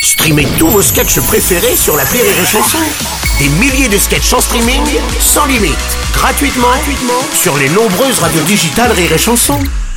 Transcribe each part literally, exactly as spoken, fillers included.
Streamez tous vos sketchs préférés sur l'appli Rire et Chanson. Des milliers de sketchs en streaming, sans limite, gratuitement, gratuitement sur les nombreuses radios digitales Rire et Chanson.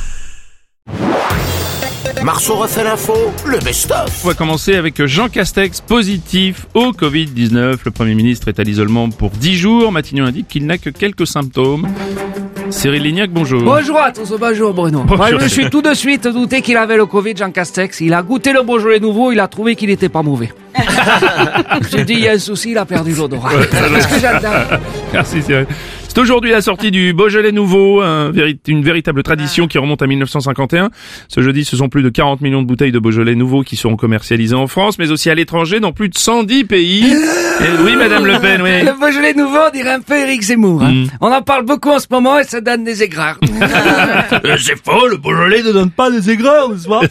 Marceau refait l'info, le best-of. On va commencer avec Jean Castex, positif au covid dix-neuf. Le Premier ministre est à l'isolement pour dix jours. Matignon indique qu'il n'a que quelques symptômes. Cyril Lignac, bonjour. Bonjour à tous, bonjour Bruno. Bonjour. Moi, je me suis tout de suite douté qu'il avait le Covid, Jean Castex. Il a goûté le Beaujolais nouveau, il a trouvé qu'il n'était pas mauvais. Je dis, il y a un souci, il a perdu l'odorat. Ouais, Qu'est-ce que j'adore. Merci Cyril. C'est aujourd'hui la sortie du Beaujolais nouveau, un véri- une véritable tradition qui remonte à mille neuf cent cinquante et un. Ce jeudi, ce sont plus de quarante millions de bouteilles de Beaujolais nouveau qui seront commercialisées en France, mais aussi à l'étranger, dans plus de cent dix pays. Et oui, Madame Le Pen, oui. Le Beaujolais nouveau, on dirait un peu Éric Zemmour. Hein. Mm. On en parle beaucoup en ce moment et ça donne des aigreurs. Euh, c'est faux, le Beaujolais ne donne pas des aigreurs, n'est-ce pas?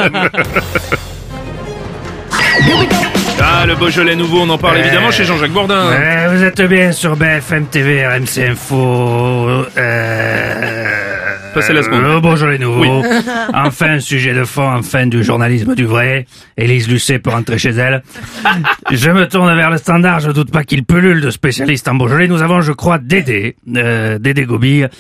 Ah, le Beaujolais nouveau, on en parle évidemment chez Jean-Jacques Bourdin. Euh, vous êtes bien sur B F M T V, R M C Info. Euh... Passez la seconde. Le Beaujolais nouveau. Oui. Enfin, un sujet de fond, enfin du journalisme du vrai. Élise Lucet peut rentrer chez elle. Je me tourne vers le Standard, je doute pas qu'il pullule de spécialistes en Beaujolais. Nous avons, je crois, Dédé, euh, Dédé Gobille,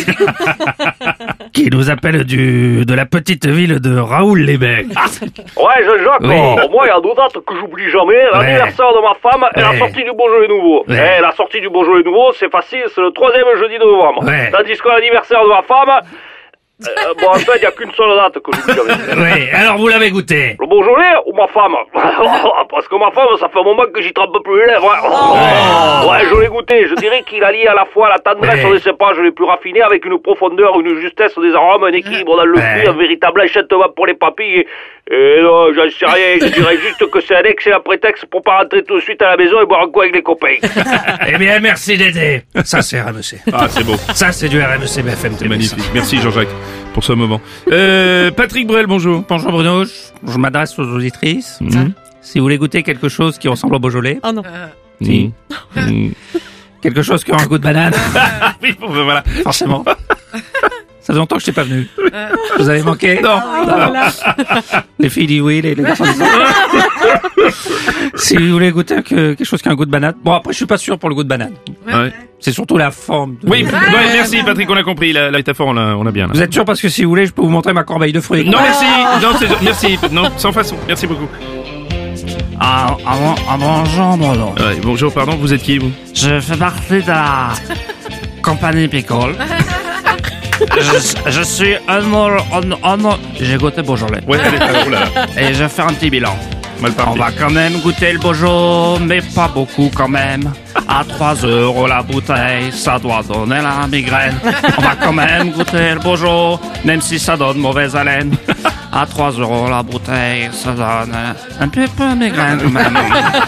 qui nous appelle du de la petite ville de Raoul-les-Becs. Ouais, Jean-Jacques, Oui. oh, moi, il y a deux dates que j'oublie jamais. L'anniversaire de ma femme et Ouais. la sortie du Beaujolais nouveau. Ouais. Eh, la sortie du Beaujolais nouveau, c'est facile, c'est le troisième jeudi de novembre. Ouais. Tandis que l'anniversaire de ma femme, euh, bon, en fait, il n'y a qu'une seule date que j'oublie jamais. Oui, alors vous l'avez goûté. Le Beaujolais ou ma femme? Parce que ma femme, ça fait un moment que j'y trempe plus les lèvres. Hein. Ouais, je l'ai goûté. Je dirais qu'il allie à la fois la tendresse Ouais. des cépages les plus raffinés avec une profondeur, une justesse des arômes, un équilibre dans le Ouais. fruit, un véritable enchantement pour les papilles. Et non, j'en sais rien. Je dirais juste que c'est un excellent prétexte pour pas rentrer tout de suite à la maison et boire un coup avec les copains. Eh bien, merci Dédé. Ça, c'est R M C. Ah, c'est beau. Ça, c'est du R M C B F M T V. C'est magnifique. Merci Jean-Jacques pour ce moment. Euh, Patrick Bruel, bonjour. Bonjour Bruno, je, je m'adresse aux auditrices. Mhm. Si vous voulez goûter quelque chose qui ressemble au Beaujolais, Oh non. Mmh. Mmh. quelque chose qui a un goût de banane, Oui, bon, ben voilà. forcément. Ça fait longtemps que je t'ai pas venu. Vous avez manqué? Non. Les filles disent oui, les, les garçons disent non. Si vous voulez goûter que, quelque chose qui a un goût de banane. Bon, après, je suis pas sûr pour le goût de banane. Ouais. C'est surtout la forme. de- Oui, ouais, merci Patrick, on a compris. La, la métaphore, on l'a, on a bien. Là. Vous êtes sûr parce que si vous voulez, je peux vous montrer ma corbeille de fruits. Non, merci. Non, c'est, merci. Non, sans façon. Merci beaucoup. Ah, ah, bon- ah, bonjour Bruno. Ouais, bonjour, pardon, vous êtes qui, vous? Je fais partie de la compagnie Picole. je, je suis un mot, un, un mot- J'ai goûté Beaujolais. Ouais, allez, allez, oh là là. Et je vais faire un petit bilan. Mal On parti. va quand même goûter le Beaujolais, mais pas beaucoup quand même. À trois euros la bouteille, ça doit donner la migraine. On va quand même goûter le Beaujolais, même si ça donne mauvaise haleine. À trois euros la bouteille, ça donne un peu peu migraine quand même.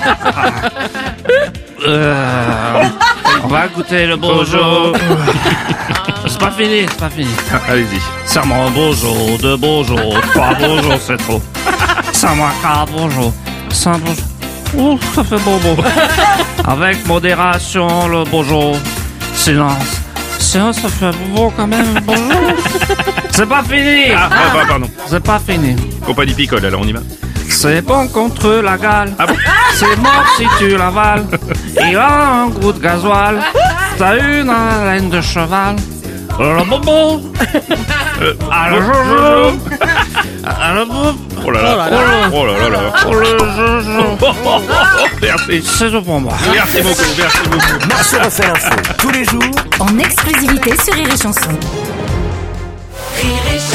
Euh, on va goûter le Beaujolais. C'est pas fini, c'est pas fini. Ah, allez-y. Serre-moi un Beaujolais, deux Beaujolais, trois Beaujolais, c'est trop. Serre-moi quatre Beaujolais, cinq Beaujolais. Oh, ça fait bobo. Avec modération, le Beaujolais. Silence. Silence, ça fait bobo quand même, Beaujolais. C'est pas fini. Ah, ah, bah, pardon. C'est pas fini. Compagnie Picole, alors on y va. C'est bon contre la gale. Ah bon? C'est mort si tu l'avales. Il a un goût de gasoil. T'as une haleine de cheval. Le bobo. Euh, Ah, le oh, jojo. Ah, le bobo. Oh là là. Oh là là là. Oh, le jojo. Oh, oh, oh, oh, merci. C'est tout pour moi. Merci beaucoup, merci beaucoup. Marceau refait l'info, tous les jours En exclusivité sur Rire et Chanson. Rire et